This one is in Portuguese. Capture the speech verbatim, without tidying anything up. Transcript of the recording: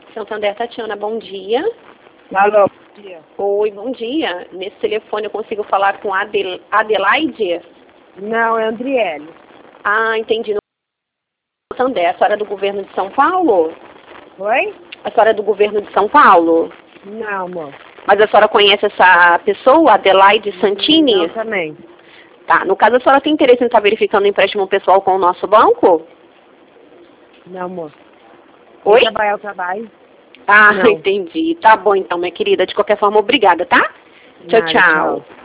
Santander, Tatiana, bom dia. Alô, bom dia. Oi, bom dia. Nesse telefone eu consigo falar com a Adel Adelaide? Não, é Andriele. Ah, entendi. No Santander, a senhora é do governo de São Paulo? Oi? A senhora é do governo de São Paulo? Não, amor. Mas a senhora conhece essa pessoa, Adelaide Santini? Não, também. Tá, no caso a senhora tem interesse em estar verificando o empréstimo pessoal com o nosso banco? Não, amor. Oi? Quem trabalhar, eu trabalho. Ah, Não. entendi. Tá bom então, minha querida. De qualquer forma, obrigada, tá? Tchau, Nada, tchau. tchau.